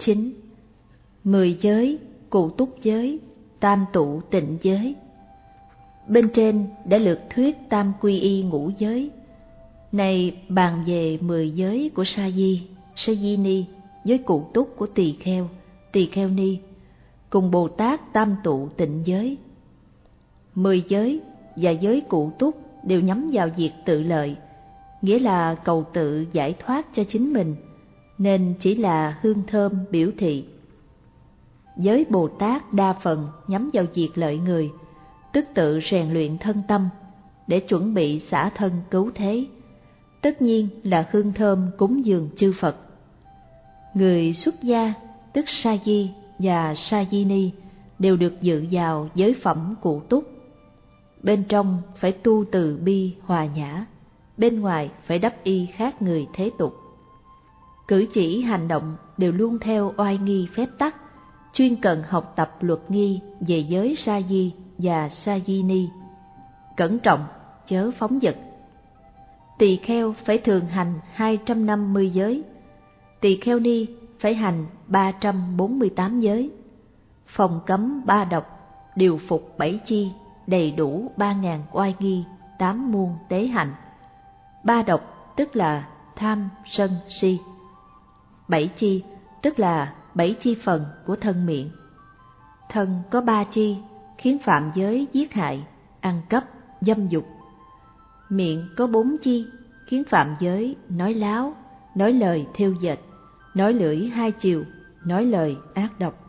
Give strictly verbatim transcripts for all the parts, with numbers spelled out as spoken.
chín. Mười giới, cụ túc giới, tam tụ tịnh giới. Bên trên đã lược thuyết tam quy y ngũ giới. Này bàn về mười giới của Sa Di, Sa Di Ni, giới cụ túc của Tỳ Kheo, Tỳ Kheo Ni, cùng Bồ Tát tam tụ tịnh giới. Mười giới và giới cụ túc đều nhắm vào việc tự lợi, nghĩa là cầu tự giải thoát cho chính mình, nên chỉ là hương thơm biểu thị. Giới Bồ Tát đa phần nhắm vào việc lợi người, tức tự rèn luyện thân tâm để chuẩn bị xả thân cứu thế, tất nhiên là hương thơm cúng dường chư Phật. Người xuất gia tức Sa Di và Sa Di Ni đều được dự vào giới phẩm cụ túc. Bên trong phải tu từ bi hòa nhã, bên ngoài phải đắp y khác người thế tục. Cử chỉ hành động đều luôn theo oai nghi phép tắc, chuyên cần học tập luật nghi về giới Sa Di và Sa Di Ni. Cẩn trọng, chớ phóng dật. Tỳ kheo phải thường hành hai trăm năm mươi giới, tỳ kheo ni phải hành ba trăm bốn mươi tám giới. Phòng cấm ba độc, điều phục bảy chi, đầy đủ ba ngàn oai nghi, tám muôn tế hạnh. Ba độc tức là tham, sân, si. Bảy chi tức là bảy chi phần của thân miệng. Thân có ba chi khiến phạm giới giết hại, ăn cắp, dâm dục. Miệng có bốn chi khiến phạm giới nói láo, nói lời thêu dệt, nói lưỡi hai chiều, nói lời ác độc.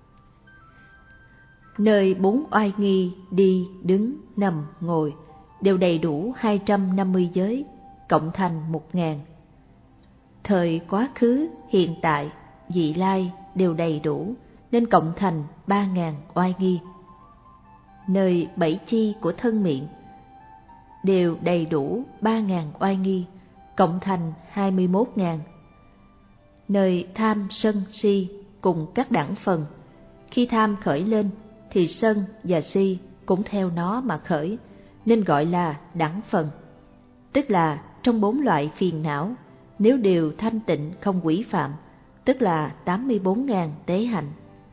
Nơi bốn oai nghi đi, đứng, nằm, ngồi đều đầy đủ hai trăm năm mươi giới, cộng thành một ngàn. Thời quá khứ, hiện tại, vị lai đều đầy đủ, nên cộng thành ba ngàn oai nghi. Nơi bảy chi của thân miệng đều đầy đủ ba ngàn oai nghi, cộng thành hai mươi mốt ngàn. Nơi tham, sân, si cùng các đẳng phần, khi tham khởi lên thì sân và si cũng theo nó mà khởi, nên gọi là đẳng phần. Tức là trong bốn loại phiền não, nếu đều thanh tịnh không quỷ phạm, tức là tám mươi bốn ngàn tế hạnh.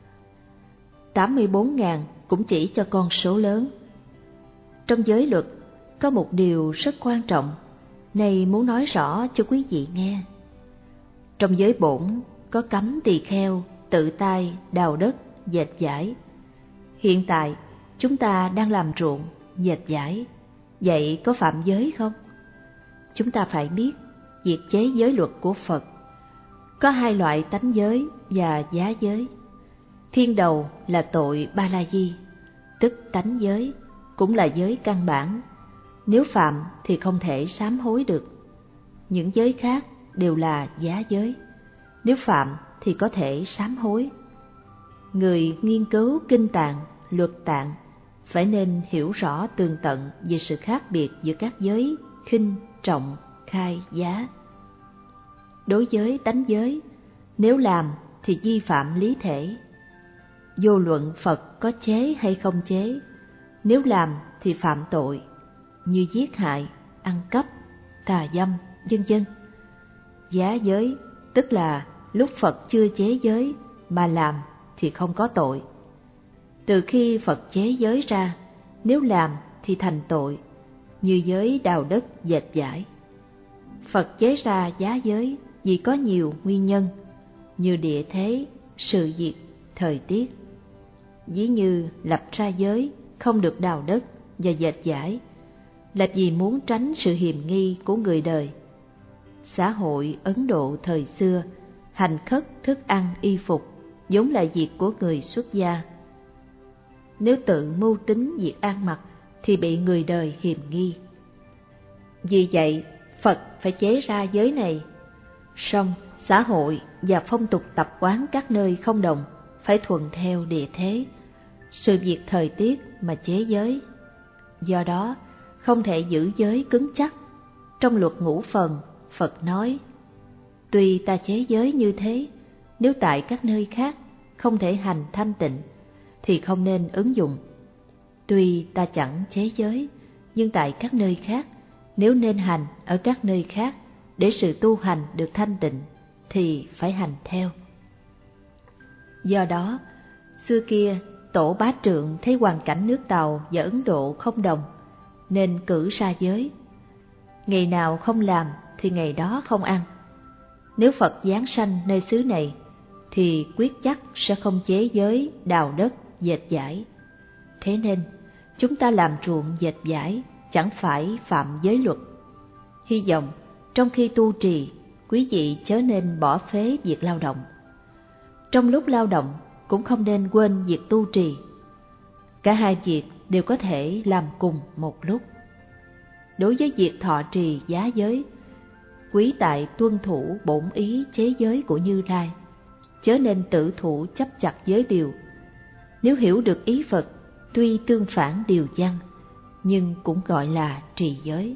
tám mươi bốn ngàn cũng chỉ cho con số lớn. Trong giới luật có một điều rất quan trọng, này muốn nói rõ cho quý vị nghe. Trong giới bổn có cấm tỳ kheo tự tay đào đất, dệt vải. Hiện tại chúng ta đang làm ruộng, dệt vải, vậy có phạm giới không? Chúng ta phải biết, việc chế giới luật của Phật có hai loại tánh giới và giá giới. Thiên đầu là tội ba la di, tức tánh giới, cũng là giới căn bản. Nếu phạm thì không thể sám hối được. Những giới khác đều là giá giới, nếu phạm thì có thể sám hối. Người nghiên cứu kinh tạng, luật tạng phải nên hiểu rõ tường tận về sự khác biệt giữa các giới khinh, trọng, khai, giá. Đối với tánh giới, nếu làm thì vi phạm lý thể. Vô luận Phật có chế hay không chế, nếu làm thì phạm tội, như giết hại, ăn cắp, tà dâm, vân vân. Giá giới tức là lúc Phật chưa chế giới mà làm thì không có tội. Từ khi Phật chế giới ra, nếu làm thì thành tội, như giới đào đất, dệt vải. Phật chế ra giá giới vì có nhiều nguyên nhân, như địa thế, sự việc, thời tiết. Ví như lập ra giới không được đào đất và dệt vải là vì muốn tránh sự hiềm nghi của người đời. Xã hội Ấn Độ thời xưa, hành khất, thức ăn, y phục vốn là việc của người xuất gia. Nếu tự mưu tính việc ăn mặc thì bị người đời hiềm nghi. Vì vậy, Phật phải chế ra giới này. Song xã hội và phong tục tập quán các nơi không đồng, phải thuận theo địa thế, sự việc thời tiết mà chế giới. Do đó, không thể giữ giới cứng chắc. Trong luật ngũ phần, Phật nói, tuy ta chế giới như thế, nếu tại các nơi khác không thể hành thanh tịnh, thì không nên ứng dụng. Tuy ta chẳng chế giới, nhưng tại các nơi khác, nếu nên hành ở các nơi khác để sự tu hành được thanh tịnh, thì phải hành theo. Do đó, xưa kia Tổ Bá Trượng thấy hoàn cảnh nước Tàu và Ấn Độ không đồng, nên cử ra giới. Ngày nào không làm thì ngày đó không ăn. Nếu Phật giáng sanh nơi xứ này, thì quyết chắc sẽ không chế giới, đào đất, dệt vải. Thế nên, chúng ta làm ruộng dệt vải chẳng phải phạm giới luật. Hy vọng trong khi tu trì, quý vị chớ nên bỏ phế việc lao động. Trong lúc lao động cũng không nên quên việc tu trì. Cả hai việc đều có thể làm cùng một lúc. Đối với việc thọ trì giá giới, quý tại tuân thủ bổn ý chế giới của Như Lai, chớ nên tự thủ chấp chặt giới điều. Nếu hiểu được ý Phật, tuy tương phản điều văn, nhưng cũng gọi là trì giới.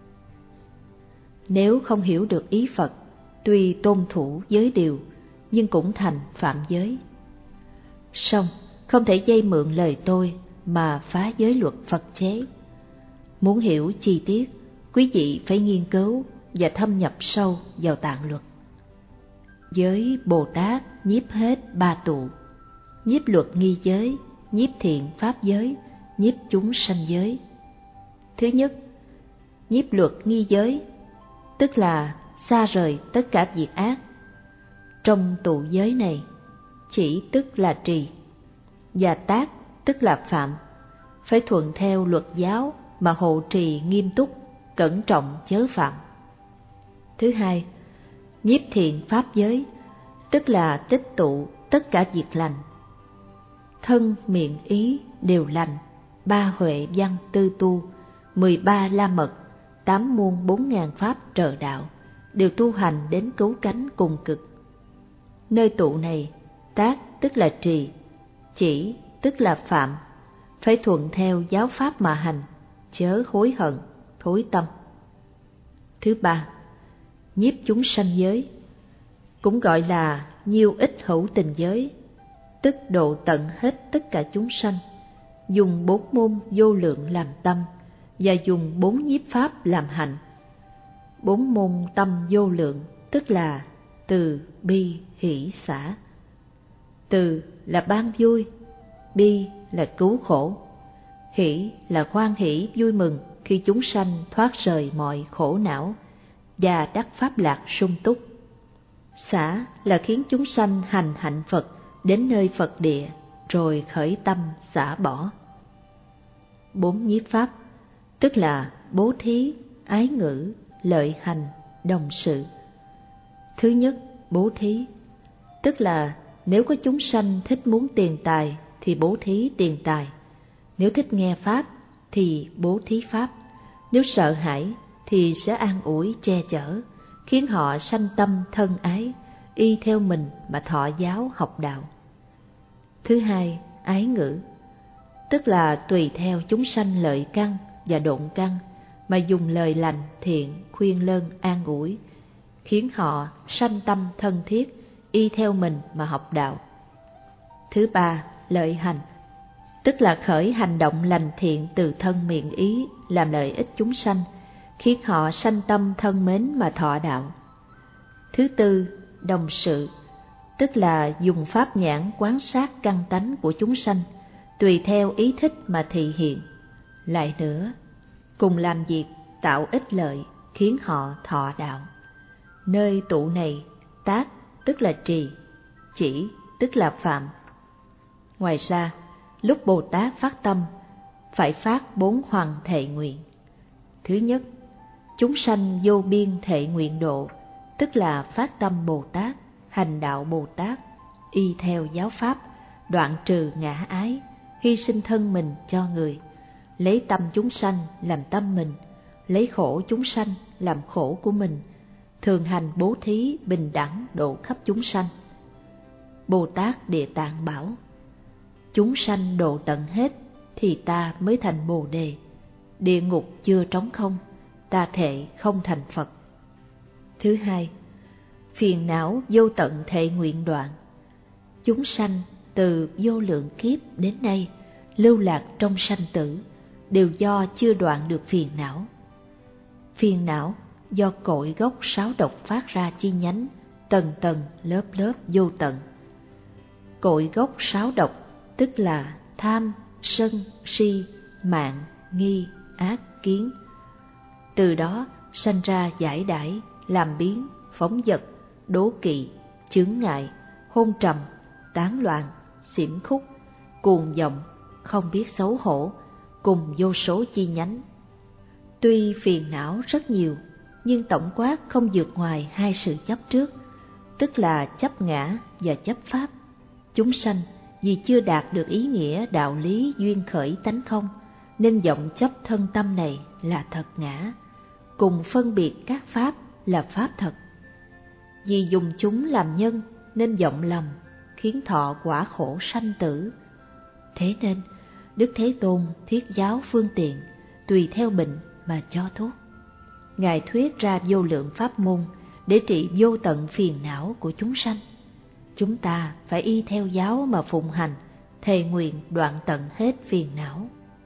Nếu không hiểu được ý Phật, tuy tôn thủ giới điều, nhưng cũng thành phạm giới. Song không thể dây mượn lời tôi mà phá giới luật Phật chế. Muốn hiểu chi tiết, quý vị phải nghiên cứu và thâm nhập sâu vào tạng luật. Giới Bồ Tát nhiếp hết ba tụ: nhiếp luật nghi giới, nhiếp thiện pháp giới, nhiếp chúng sanh giới. Thứ nhất, nhiếp luật nghi giới, tức là xa rời tất cả việc ác. Trong tụ giới này, chỉ tức là trì, và tác tức là phạm, phải thuận theo luật giáo mà hộ trì nghiêm túc, cẩn trọng chớ phạm. Thứ hai, nhiếp thiện pháp giới, tức là tích tụ tất cả việc lành. Thân, miệng, ý đều lành, ba huệ văn tư tu, mười ba la mật, tám muôn bốn ngàn pháp trợ đạo, đều tu hành đến cứu cánh cùng cực. Nơi tụ này, tác tức là trì, chỉ tức là phạm, phải thuận theo giáo pháp mà hành, chớ hối hận, thối tâm. Thứ ba, nhiếp chúng sanh giới, cũng gọi là nhiêu ích hữu tình giới, tức độ tận hết tất cả chúng sanh, dùng bốn môn vô lượng làm tâm, và dùng bốn nhiếp pháp làm hạnh. Bốn môn tâm vô lượng tức là từ, bi, hỷ, xả. Từ là ban vui, bi là cứu khổ, hỷ là hoan hỷ vui mừng khi chúng sanh thoát rời mọi khổ não và đắc pháp lạc sung túc. Xả là khiến chúng sanh hành hạnh Phật đến nơi Phật địa, rồi khởi tâm xả bỏ. Bốn nhiếp pháp tức là bố thí, ái ngữ, lợi hành, đồng sự. Thứ nhất, bố thí, tức là nếu có chúng sanh thích muốn tiền tài thì bố thí tiền tài, nếu thích nghe pháp thì bố thí pháp, nếu sợ hãi thì sẽ an ủi che chở, khiến họ sanh tâm thân ái, y theo mình mà thọ giáo học đạo. Thứ hai, ái ngữ, tức là tùy theo chúng sanh lợi căn và độn căn mà dùng lời lành thiện khuyên lơn an ủi, khiến họ sanh tâm thân thiết, y theo mình mà học đạo. Thứ ba, lợi hành, tức là khởi hành động lành thiện từ thân miệng ý làm lợi ích chúng sanh, khiến họ sanh tâm thân mến mà thọ đạo. Thứ tư, đồng sự, tức là dùng pháp nhãn quan sát căn tánh của chúng sanh, tùy theo ý thích mà thị hiện. Lại nữa, cùng làm việc tạo ích lợi, khiến họ thọ đạo. Nơi tụ này, tác tức là trì, chỉ tức là phạm. Ngoài ra, lúc Bồ Tát phát tâm, phải phát bốn hoằng thệ nguyện. Thứ nhất, chúng sanh vô biên thệ nguyện độ, tức là phát tâm Bồ Tát, hành đạo Bồ Tát, y theo giáo pháp, đoạn trừ ngã ái, hy sinh thân mình cho người, lấy tâm chúng sanh làm tâm mình, lấy khổ chúng sanh làm khổ của mình, thường hành bố thí bình đẳng độ khắp chúng sanh. Bồ Tát Địa Tạng bảo: chúng sanh độ tận hết thì ta mới thành Bồ Đề, địa ngục chưa trống không, ta thệ không thành Phật. Thứ hai, phiền não vô tận thệ nguyện đoạn, chúng sanh từ vô lượng kiếp đến nay lưu lạc trong sanh tử, đều do chưa đoạn được phiền não. Phiền não do cội gốc sáu độc phát ra chi nhánh, tầng tầng lớp lớp vô tận. cội gốc sáu độc, tức là tham, sân, si, mạn, nghi, ác, kiến. Từ đó sanh ra giải đãi, làm biếng, phóng dật, đố kỵ, chướng ngại, hôn trầm, tán loạn, xỉm khúc, cuồng vọng, không biết xấu hổ, cùng vô số chi nhánh. Tuy phiền não rất nhiều, nhưng tổng quát không vượt ngoài hai sự chấp trước, tức là chấp ngã và chấp pháp. Chúng sanh vì chưa đạt được ý nghĩa đạo lý duyên khởi tánh không, nên vọng chấp thân tâm này là thật ngã, cùng phân biệt các pháp là pháp thật. Vì dùng chúng làm nhân nên vọng lầm, khiến thọ quả khổ sanh tử. Thế nên Đức Thế Tôn thiết giáo phương tiện, tùy theo bệnh mà cho thuốc. Ngài thuyết ra vô lượng pháp môn để trị vô tận phiền não của chúng sanh. Chúng ta phải y theo giáo mà phụng hành, thề nguyện đoạn tận hết phiền não.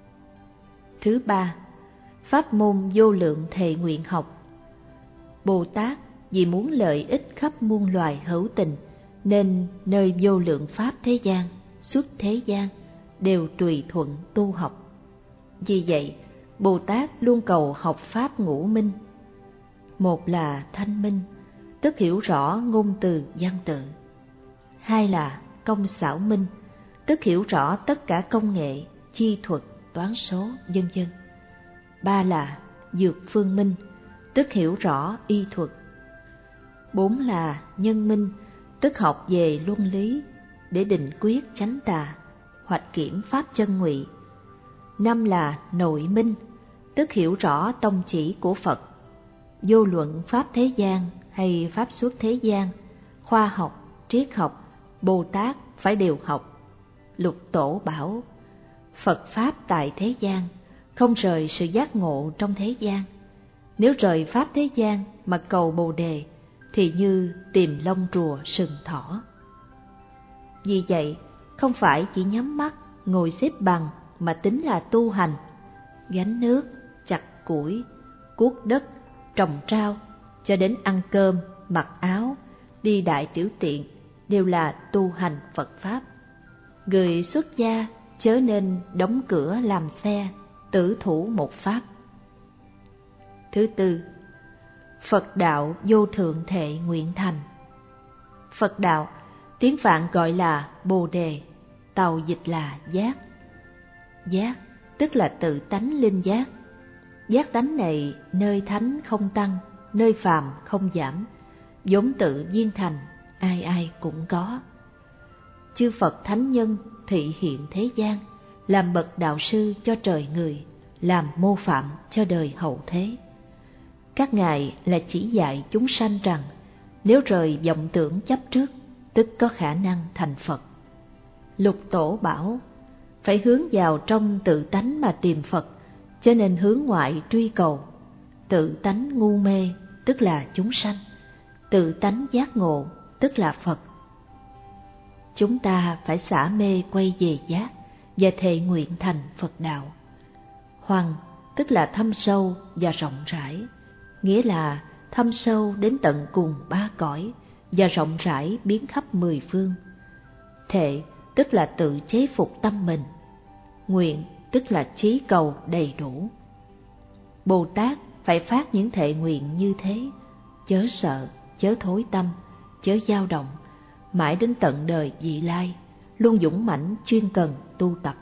Thứ ba, pháp môn vô lượng thệ nguyện học. Bồ Tát vì muốn lợi ích khắp muôn loài hữu tình, nên nơi vô lượng pháp thế gian, xuất thế gian đều tùy thuận tu học. Vì vậy, Bồ Tát luôn cầu học pháp ngũ minh. Một là thanh minh, tức hiểu rõ ngôn từ văn tự. Hai là công xảo minh, tức hiểu rõ tất cả công nghệ, chi thuật, toán số, vân vân. Ba là dược phương minh, tức hiểu rõ y thuật. Bốn là nhân minh, tức học về luân lý để định quyết chánh tà, hoạch kiểm pháp chân ngụy. Năm là nội minh, tức hiểu rõ tông chỉ của Phật. Vô luận pháp thế gian hay pháp xuất thế gian, khoa học, triết học, Bồ Tát phải đều học. Lục Tổ bảo, Phật Pháp tại thế gian, không rời sự giác ngộ trong thế gian. Nếu rời Pháp thế gian mà cầu Bồ Đề, thì như tìm lông rùa sừng thỏ. Vì vậy, không phải chỉ nhắm mắt, ngồi xếp bằng mà tính là tu hành. Gánh nước, chặt củi, cuốc đất, trồng rau, cho đến ăn cơm, mặc áo, đi đại tiểu tiện, đều là tu hành Phật Pháp. Người xuất gia chớ nên đóng cửa làm xe, tử thủ một pháp. Thứ tư, Phật đạo vô thượng thệ nguyện thành. Phật đạo, tiếng Phạn gọi là Bồ Đề, tàu dịch là giác. Giác, tức là tự tánh linh giác. Giác tánh này nơi thánh không tăng, nơi phàm không giảm, vốn tự viên thành, ai ai cũng có. Chư Phật thánh nhân thị hiện thế gian, làm bậc đạo sư cho trời người, làm mô phạm cho đời hậu thế. Các ngài là chỉ dạy chúng sanh rằng, nếu rời vọng tưởng chấp trước, tức có khả năng thành Phật. Lục Tổ bảo, phải hướng vào trong tự tánh mà tìm Phật, cho nên hướng ngoại truy cầu. Tự tánh ngu mê, tức là chúng sanh. Tự tánh giác ngộ, tức là Phật. Chúng ta phải xả mê quay về giác và thệ nguyện thành Phật đạo. Hoằng, tức là thâm sâu và rộng rãi, nghĩa là thâm sâu đến tận cùng ba cõi và rộng rãi biến khắp mười phương. Thệ, tức là tự chế phục tâm mình. Nguyện, tức là chí cầu đầy đủ. Bồ Tát phải phát những thệ nguyện như thế, chớ sợ, chớ thối tâm, chớ dao động, mãi đến tận đời vị lai, luôn dũng mãnh chuyên cần tu tập.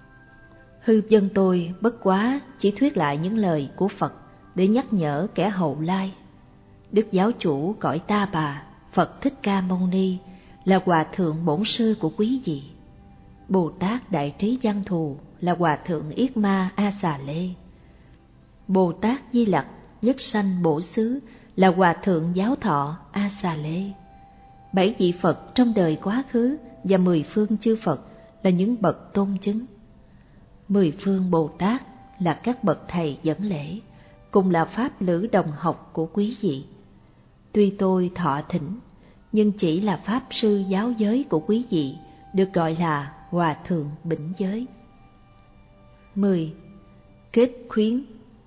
Hư dân tôi bất quá chỉ thuyết lại những lời của Phật để nhắc nhở kẻ hậu lai. Đức Giáo Chủ cõi Ta Bà, Phật Thích Ca Mâu Ni là Hòa Thượng Bổn Sư của quý vị. Bồ Tát Đại Trí Văn Thù là Hòa Thượng Yết Ma A Xà Lê. Bồ Tát Di Lặc Nhất Sanh Bổ Xứ là Hòa Thượng Giáo Thọ A Xà Lê. Bảy vị Phật trong đời quá khứ và mười phương chư Phật là những bậc tôn chứng. Mười phương Bồ Tát là các bậc thầy dẫn lễ, cùng là pháp lữ đồng học của quý vị. Tuy tôi thọ thỉnh, nhưng chỉ là pháp sư giáo giới của quý vị, được gọi là Hòa Thượng Bỉnh Giới. Mười. Kết khuyến.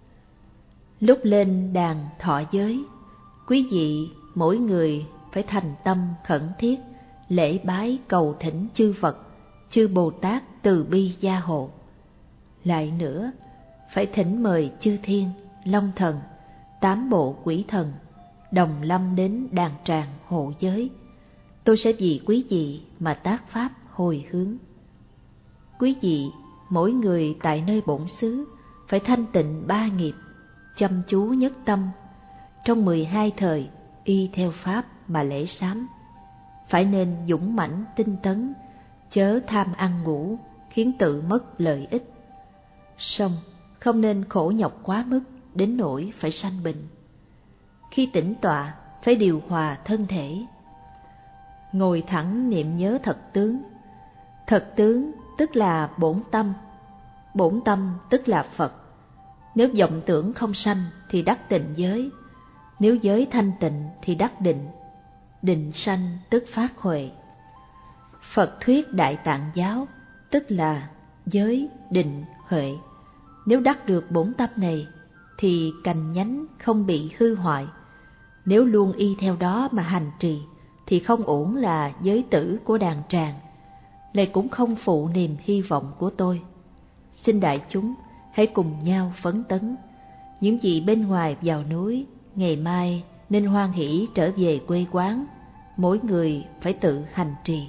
Lúc lên đàn thọ giới, quý vị mỗi người phải thành tâm khẩn thiết lễ bái cầu thỉnh chư Phật, chư Bồ Tát từ bi gia hộ. Lại nữa, phải thỉnh mời chư thiên, long thần, tám bộ quỷ thần, đồng lâm đến đàn tràng hộ giới. Tôi sẽ vì quý vị mà tác pháp hồi hướng. Quý vị, mỗi người tại nơi bổn xứ, phải thanh tịnh ba nghiệp, chăm chú nhất tâm, trong mười hai thời y theo pháp mà lễ sám. Phải nên dũng mãnh tinh tấn, chớ tham ăn ngủ, khiến tự mất lợi ích. Song không nên khổ nhọc quá mức đến nỗi phải sanh bệnh. Khi tĩnh tọa phải điều hòa thân thể, ngồi thẳng niệm nhớ thật tướng. Thật tướng tức là bổn tâm, bổn tâm tức là Phật. Nếu vọng tưởng không sanh thì đắc tịnh giới, nếu giới thanh tịnh thì đắc định, định sanh tức phát huệ. Phật thuyết Đại Tạng giáo tức là giới, định, huệ. Nếu đắc được bổn tâm này thì cành nhánh không bị hư hoại. Nếu luôn y theo đó mà hành trì thì không uổng là giới tử của đàn tràng, lại cũng không phụ niềm hy vọng của tôi. Xin đại chúng hãy cùng nhau phấn tấn. Những gì bên ngoài vào núi, ngày mai nên hoan hỷ trở về quê quán, mỗi người phải tự hành trì.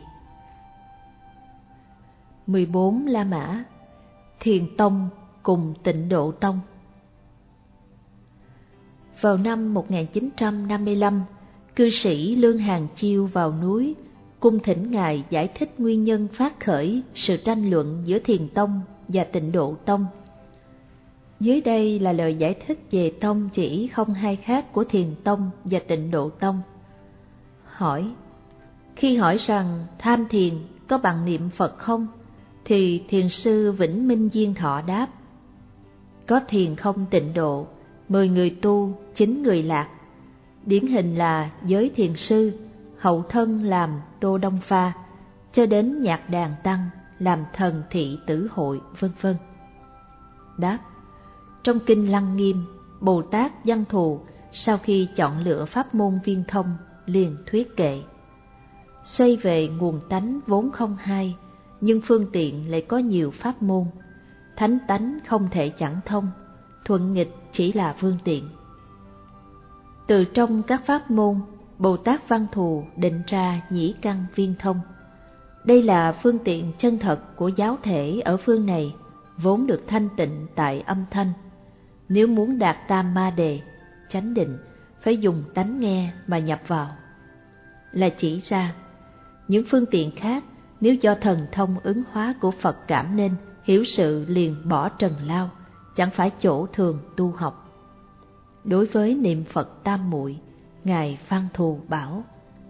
mười bốn La Mã, Thiền Tông cùng Tịnh Độ Tông. Vào năm một nghìn chín trăm năm mươi lăm, cư sĩ Lương Hàn Chiêu vào núi cung thỉnh Ngài giải thích nguyên nhân phát khởi sự tranh luận giữa Thiền Tông và Tịnh Độ Tông. Dưới đây là lời giải thích về tông chỉ không hai khác của Thiền Tông và Tịnh Độ Tông. Hỏi: khi hỏi rằng tham thiền có bằng niệm Phật không, thì thiền sư Vĩnh Minh Diên Thọ đáp: có thiền không tịnh độ, mười người tu, chín người lạc. Điển hình là giới thiền sư, hậu thân làm Tô Đông Pha, cho đến nhạc đàn tăng làm Thần Thị Tử Hội, vân vân. Đáp: trong kinh Lăng Nghiêm, Bồ Tát Văn Thù sau khi chọn lựa pháp môn viên thông liền thuyết kệ: xoay về nguồn tánh vốn không hai, nhưng phương tiện lại có nhiều pháp môn. Thánh tánh không thể chẳng thông, thuận nghịch chỉ là phương tiện. Từ trong các pháp môn, Bồ Tát Văn Thù định ra nhĩ căn viên thông. Đây là phương tiện chân thật của giáo thể ở phương này, vốn được thanh tịnh tại âm thanh. Nếu muốn đạt tam ma đề, chánh định, phải dùng tánh nghe mà nhập vào. Là chỉ ra, những phương tiện khác nếu do thần thông ứng hóa của Phật cảm nên, hiểu sự liền bỏ trần lao, chẳng phải chỗ thường tu học. Đối với niệm Phật tam muội, Ngài Văn Thù bảo: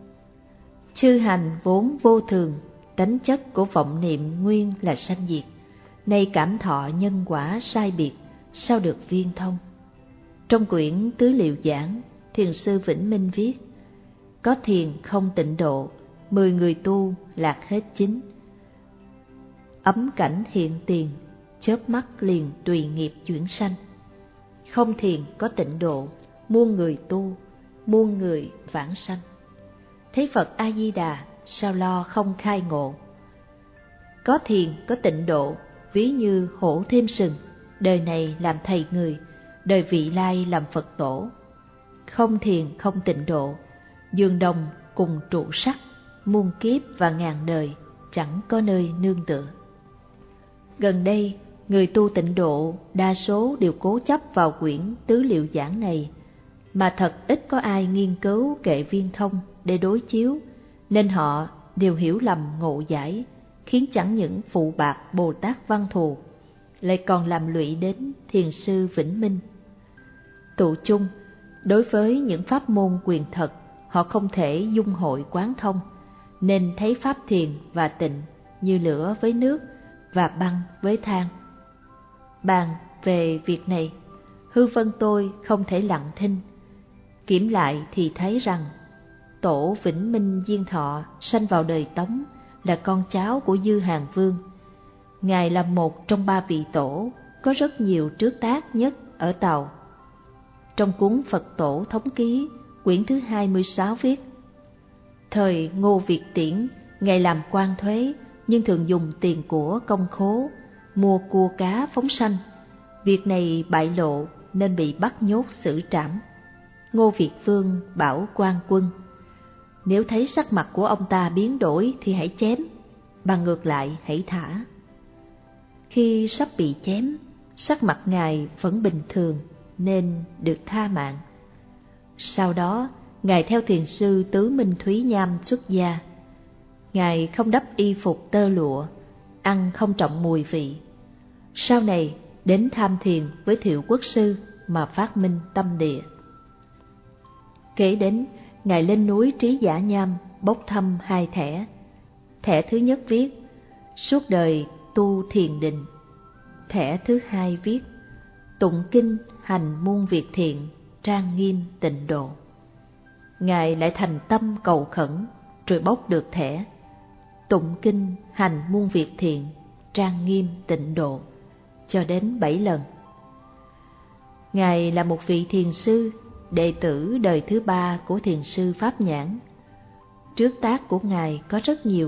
chư hành vốn vô thường, tánh chất của vọng niệm nguyên là sanh diệt. Nay cảm thọ nhân quả sai biệt, sao được viên thông? Trong quyển Tứ Liệu Giảng, thiền sư Vĩnh Minh viết: có thiền không tịnh độ, mười người tu lạc hết chín. Ấm cảnh hiện tiền, chớp mắt liền tùy nghiệp chuyển sanh. Không thiền có tịnh độ, muôn người tu, muôn người vãng sanh. Thấy Phật A Di Đà, sao lo không khai ngộ? Có thiền có tịnh độ, ví như hổ thêm sừng, đời này làm thầy người, đời vị lai làm Phật tổ. Không thiền không tịnh độ, giường đồng cùng trụ sắt, muôn kiếp và ngàn đời, chẳng có nơi nương tựa. Gần đây, người tu tịnh độ đa số đều cố chấp vào quyển Tứ Liệu Giảng này, mà thật ít có ai nghiên cứu kệ viên thông để đối chiếu, nên họ đều hiểu lầm ngộ giải, khiến chẳng những phụ bạc Bồ Tát Văn Thù, lại còn làm lụy đến thiền sư Vĩnh Minh. Tụ chung, đối với những pháp môn quyền thật, họ không thể dung hội quán thông, nên thấy pháp thiền và tịnh như lửa với nước và băng với than. Bàn về việc này, hư vân tôi không thể lặng thinh. Kiểm lại thì thấy rằng tổ Vĩnh Minh Diên Thọ sanh vào đời Tống, là con cháu của Dư Hàng Vương. Ngài là một trong ba vị tổ có rất nhiều trước tác nhất ở Tàu. Trong cuốn Phật Tổ Thống Ký, quyển thứ hai mươi sáu viết: thời Ngô Việt Tiễn Ngài làm quan thuế nhưng thường dùng tiền của công khố, mua cua cá phóng sanh. Việc này bại lộ nên bị bắt nhốt xử trảm. Ngô Việt Vương bảo quan quân, nếu thấy sắc mặt của ông ta biến đổi thì hãy chém, bằng ngược lại hãy thả. Khi sắp bị chém, sắc mặt Ngài vẫn bình thường nên được tha mạng. Sau đó, Ngài theo thiền sư Tứ Minh Thúy Nham xuất gia. Ngài không đắp y phục tơ lụa, ăn không trọng mùi vị. Sau này, đến tham thiền với Thiệu Quốc Sư mà phát minh tâm địa. Kế đến, Ngài lên núi Trí Giả Nham bốc thăm hai thẻ. Thẻ thứ nhất viết, suốt đời tu thiền định. Thẻ thứ hai viết, tụng kinh hành muôn việc thiện, trang nghiêm tịnh độ. Ngài lại thành tâm cầu khẩn, rồi bốc được thẻ, tụng kinh hành muôn việc thiện, trang nghiêm tịnh độ, cho đến bảy lần. Ngài là một vị thiền sư, đệ tử đời thứ ba của thiền sư Pháp Nhãn. Trước tác của Ngài có rất nhiều.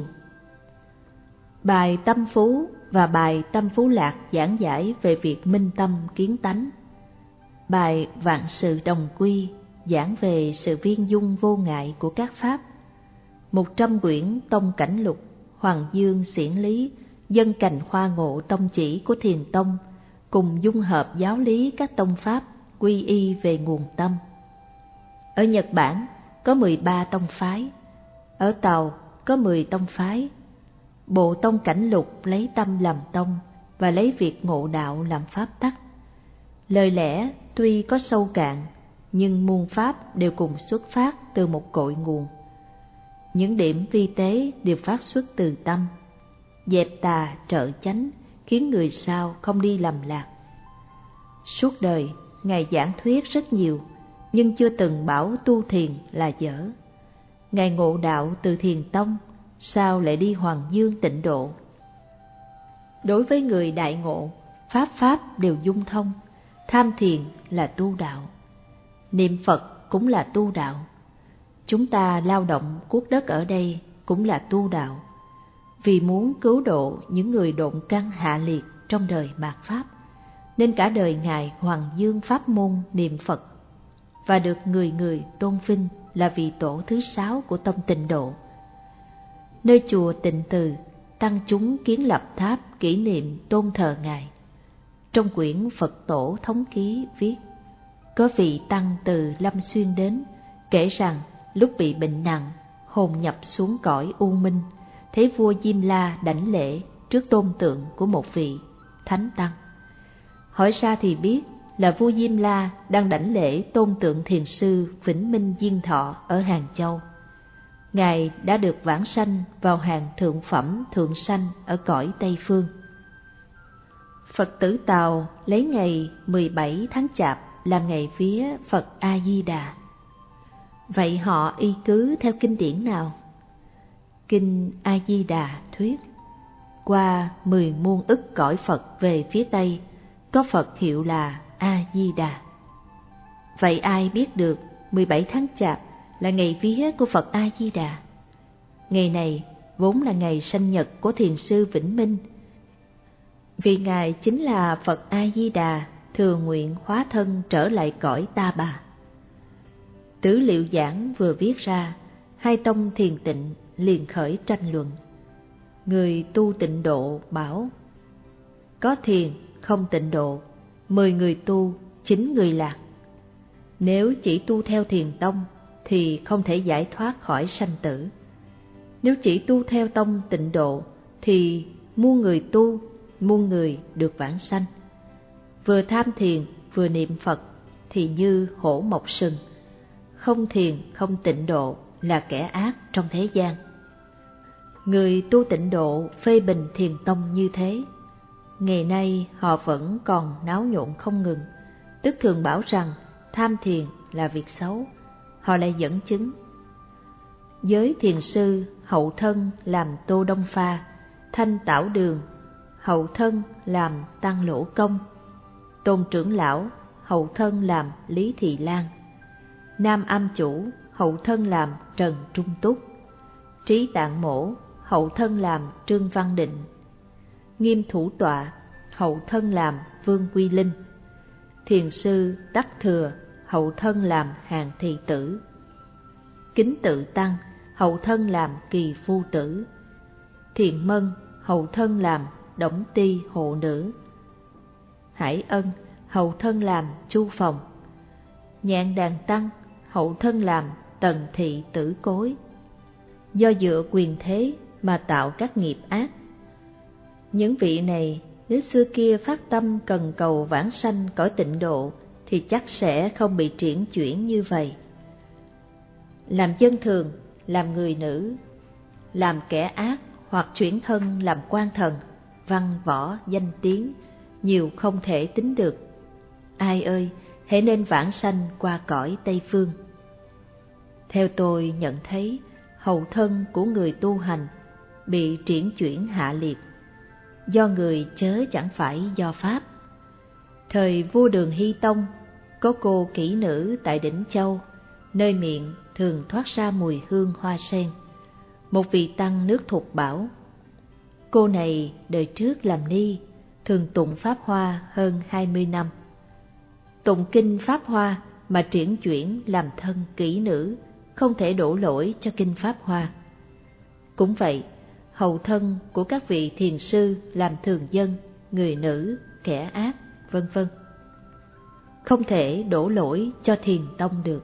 Bài Tâm Phú và bài Tâm Phú Lạc giảng giải về việc minh tâm kiến tánh. Bài Vạn Sự Đồng Quy giảng về sự viên dung vô ngại của các pháp. Một trăm quyển Tông Cảnh Lục, Hoàng Dương Xiển Lý, dân cành khoa ngộ tông chỉ của Thiền Tông, cùng dung hợp giáo lý các tông pháp quy y về nguồn tâm. Ở Nhật Bản có mười ba tông phái, ở Tàu có mười tông phái. Bộ Tông Cảnh Lục lấy tâm làm tông và lấy việc ngộ đạo làm pháp tắc. Lời lẽ tuy có sâu cạn, nhưng muôn pháp đều cùng xuất phát từ một cội nguồn. Những điểm vi tế đều phát xuất từ tâm, dẹp tà trợ chánh, khiến người sau không đi lầm lạc. Suốt đời, Ngài giảng thuyết rất nhiều, nhưng chưa từng bảo tu thiền là dở. Ngài ngộ đạo từ Thiền Tông, sao lại đi Hoàng Dương tịnh độ? Đối với người đại ngộ, pháp pháp đều dung thông, tham thiền là tu đạo, niệm Phật cũng là tu đạo. Chúng ta lao động cuốc đất ở đây cũng là tu đạo, vì muốn cứu độ những người độn căn hạ liệt trong đời mạt Pháp, nên cả đời Ngài Hoàng Dương pháp môn niệm Phật, và được người người tôn vinh là vị tổ thứ sáu của tông Tịnh Độ. Nơi chùa Tịnh Từ, tăng chúng kiến lập tháp kỷ niệm tôn thờ Ngài. Trong quyển Phật Tổ Thống Ký viết, có vị tăng từ Lâm Xuyên đến, kể rằng lúc bị bệnh nặng, hồn nhập xuống cõi u minh, thấy vua Diêm La đảnh lễ trước tôn tượng của một vị thánh tăng. Hỏi ra thì biết là vua Diêm La đang đảnh lễ tôn tượng thiền sư Vĩnh Minh Diên Thọ ở Hàng Châu. Ngài đã được vãng sanh vào hàng thượng phẩm thượng sanh ở cõi Tây Phương. Phật tử Tàu lấy ngày mười bảy tháng Chạp làm ngày vía Phật A-di-đà. Vậy họ y cứ theo kinh điển nào? Kinh A-di-đà thuyết, qua mười muôn ức cõi Phật về phía Tây, có Phật hiệu là A-di-đà. Vậy ai biết được mười bảy tháng Chạp là ngày vía của Phật A-di-đà? Ngày này vốn là ngày sanh nhật của thiền sư Vĩnh Minh. Vì Ngài chính là Phật A-di-đà thừa nguyện hóa thân trở lại cõi Ta Bà. Tứ Liệu Giảng vừa viết ra, hai tông thiền tịnh liền khởi tranh luận. Người tu tịnh độ bảo, có thiền không tịnh độ, mười người tu, chín người lạc. Nếu chỉ tu theo thiền tông thì không thể giải thoát khỏi sanh tử. Nếu chỉ tu theo tông tịnh độ thì muôn người tu, muôn người được vãng sanh. Vừa tham thiền vừa niệm Phật thì như hổ mọc sừng. Không thiền không tịnh độ là kẻ ác trong thế gian. Người tu tịnh độ phê bình thiền tông như thế. Ngày nay họ vẫn còn náo nhộn không ngừng, tức thường bảo rằng tham thiền là việc xấu. Họ lại dẫn chứng. Giới thiền sư hậu thân làm Tô Đông Pha, Thanh Tảo Đường hậu thân làm Tăng Lỗ Công, Tôn Trưởng Lão hậu thân làm Lý Thị Lan, Nam Am Chủ hậu thân làm Trần Trung Túc, Trí Tạng Mổ hậu thân làm Trương Văn Định. Nghiêm thủ tọa, hậu thân làm Vương Quy Linh. Thiền sư Đắc Thừa, hậu thân làm Hàng Thị Tử. Kính Tự Tăng, hậu thân làm Kỳ Phu Tử. Thiện Mân, hậu thân làm Đổng Ti Hộ Nữ. Hải Ân, hậu thân làm Chu Phòng. Nhạn Đàn Tăng, hậu thân làm Tần Thị Tử Cối. Do dựa quyền thế mà tạo các nghiệp ác. Những vị này nếu xưa kia phát tâm cần cầu vãng sanh cõi tịnh độ thì chắc sẽ không bị triển chuyển như vậy. Làm dân thường, làm người nữ, làm kẻ ác hoặc chuyển thân làm quan thần, văn võ danh tiếng, nhiều không thể tính được. Ai ơi, hãy nên vãng sanh qua cõi Tây Phương. Theo tôi nhận thấy, hậu thân của người tu hành bị triển chuyển hạ liệt, do người chớ chẳng phải do Pháp. Thời vua Đường Hy Tông, có cô kỹ nữ tại Đỉnh Châu, nơi miệng thường thoát ra mùi hương hoa sen. Một vị tăng nước Thục bảo, cô này đời trước làm ni, thường tụng Pháp Hoa hơn hai mươi năm. Tụng kinh Pháp Hoa mà triển chuyển làm thân kỹ nữ, không thể đổ lỗi cho kinh Pháp Hoa. Cũng vậy, hậu thân của các vị thiền sư làm thường dân, người nữ, kẻ ác, vân vân, không thể đổ lỗi cho thiền tông được.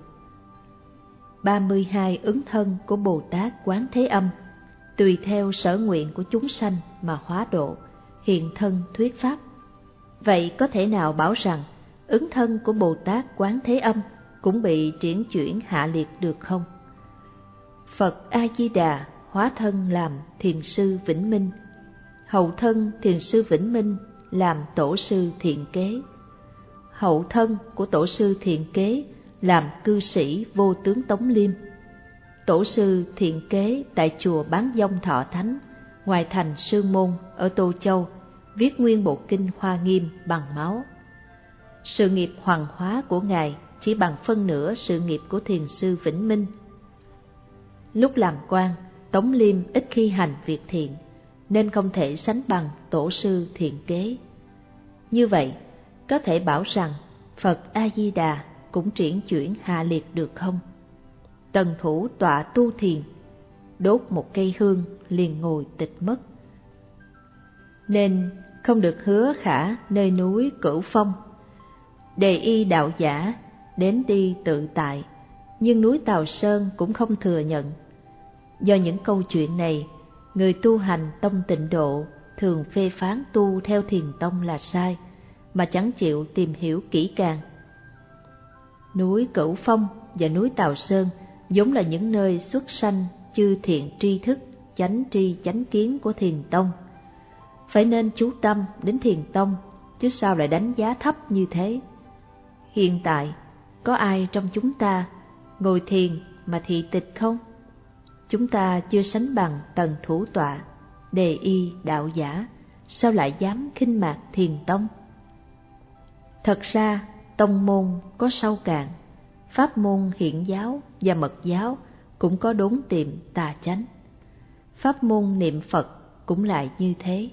ba mươi hai ứng thân của Bồ Tát Quán Thế Âm, tùy theo sở nguyện của chúng sanh mà hóa độ, hiện thân thuyết pháp. Vậy có thể nào bảo rằng ứng thân của Bồ Tát Quán Thế Âm cũng bị triển chuyển hạ liệt được không? Phật A-di-đà hóa thân làm thiền sư Vĩnh Minh, hậu thân thiền sư Vĩnh Minh làm tổ sư Thiện Kế, hậu thân của tổ sư Thiện Kế làm cư sĩ Vô Tướng Tống Liêm. Tổ sư Thiện Kế tại chùa Bán Dông Thọ Thánh, ngoài thành Sương Môn ở Tô Châu, viết nguyên bộ kinh Hoa Nghiêm bằng máu. Sự nghiệp hoàng hóa của Ngài chỉ bằng phân nửa sự nghiệp của thiền sư Vĩnh Minh. Lúc làm quan, Tống Liêm ít khi hành việc thiện, nên không thể sánh bằng tổ sư Thiện Kế. Như vậy, có thể bảo rằng Phật A-di-đà cũng triển chuyển hạ liệt được không? Tần thủ tọa tu thiền, đốt một cây hương liền ngồi tịch mất. Nên không được hứa khả nơi núi Cửu Phong. Đề y đạo giả đến đi tự tại, nhưng núi Tào Sơn cũng không thừa nhận. Do những câu chuyện này, người tu hành tông tịnh độ thường phê phán tu theo thiền tông là sai, mà chẳng chịu tìm hiểu kỹ càng. Núi Cửu Phong và núi Tào Sơn vốn là những nơi xuất sanh chư thiện tri thức, chánh tri chánh kiến của thiền tông. Phải nên chú tâm đến thiền tông, chứ sao lại đánh giá thấp như thế? Hiện tại, có ai trong chúng ta ngồi thiền mà thị tịch không? Chúng ta chưa sánh bằng Tần thủ tọa, Đề y đạo giả, sao lại dám khinh mạt thiền tông? Thật ra, tông môn có sâu cạn, pháp môn hiển giáo và mật giáo cũng có đốn tiệm tà chánh. Pháp môn niệm Phật cũng lại như thế.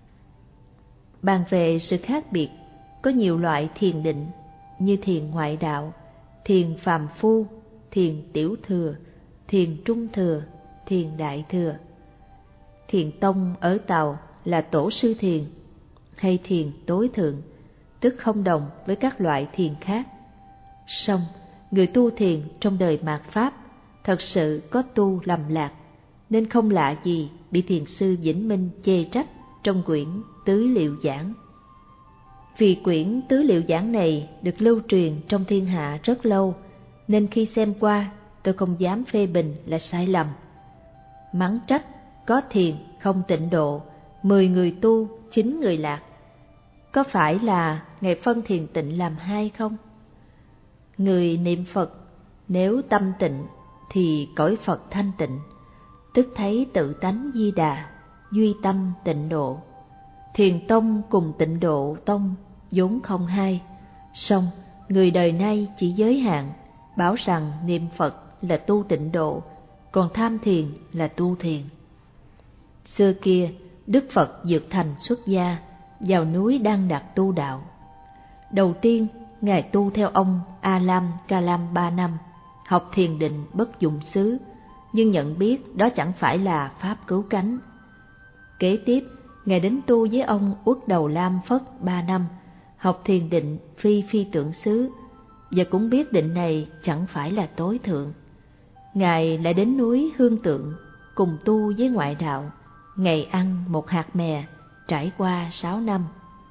Bàn về sự khác biệt, có nhiều loại thiền định như thiền ngoại đạo, thiền phàm phu, thiền tiểu thừa, thiền trung thừa, thiền đại thừa. Thiền tông ở Tàu là tổ sư thiền, hay thiền tối thượng, tức không đồng với các loại thiền khác. Song, người tu thiền trong đời mạt Pháp thật sự có tu lầm lạc, nên không lạ gì bị thiền sư Vĩnh Minh chê trách trong quyển Tứ Liệu Giảng. Vì quyển Tứ Liệu Giảng này được lưu truyền trong thiên hạ rất lâu, nên khi xem qua tôi không dám phê bình là sai lầm. Mắng trách có thiền không tịnh độ, mười người tu, chín người lạc. Có phải là Ngài phân thiền tịnh làm hai không? Người niệm Phật nếu tâm tịnh thì cõi Phật thanh tịnh, tức thấy tự tánh Di Đà, duy tâm tịnh độ. Thiền tông cùng tịnh độ tông vốn không hai, song người đời nay chỉ giới hạn bảo rằng niệm Phật là tu tịnh độ, còn tham thiền là tu thiền. Xưa kia, Đức Phật vượt thành xuất gia, vào núi Đan Đạt tu đạo. Đầu tiên, Ngài tu theo ông A Lam Ca Lam ba năm, học thiền định bất dụng xứ, nhưng nhận biết đó chẳng phải là pháp cứu cánh. Kế tiếp, Ngài đến tu với ông Uất Đầu Lam Phất ba năm, học thiền định phi phi tưởng xứ, và cũng biết định này chẳng phải là tối thượng. Ngài lại đến núi Hương Tượng, cùng tu với ngoại đạo, ngày ăn một hạt mè, trải qua sáu năm.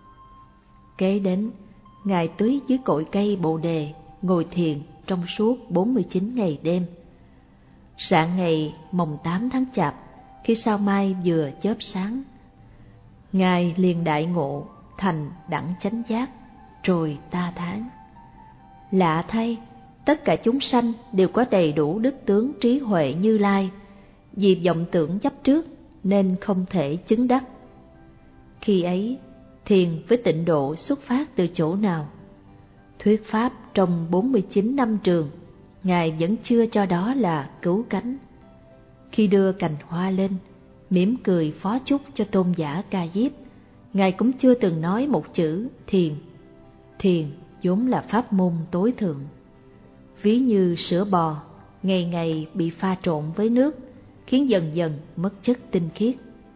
Kế đến, Ngài tưới dưới cội cây Bồ Đề, ngồi thiền trong suốt bốn mươi chín ngày đêm. Rạng ngày mồng tám tháng Chạp, khi sao mai vừa chớp sáng, Ngài liền đại ngộ thành đẳng chánh giác, rồi ta thán: lạ thay, tất cả chúng sanh đều có đầy đủ đức tướng trí huệ Như Lai, vì vọng tưởng chấp trước nên không thể chứng đắc. Khi ấy, thiền với tịnh độ xuất phát từ chỗ nào? Thuyết pháp trong bốn mươi chín năm trường, Ngài vẫn chưa cho đó là cứu cánh. Khi đưa cành hoa lên, mỉm cười phó chúc cho tôn giả Ca Diếp, Ngài cũng chưa từng nói một chữ thiền. Thiền vốn là pháp môn tối thượng. Ví như sữa bò, ngày ngày bị pha trộn với nước, khiến dần dần mất chất tinh khiết.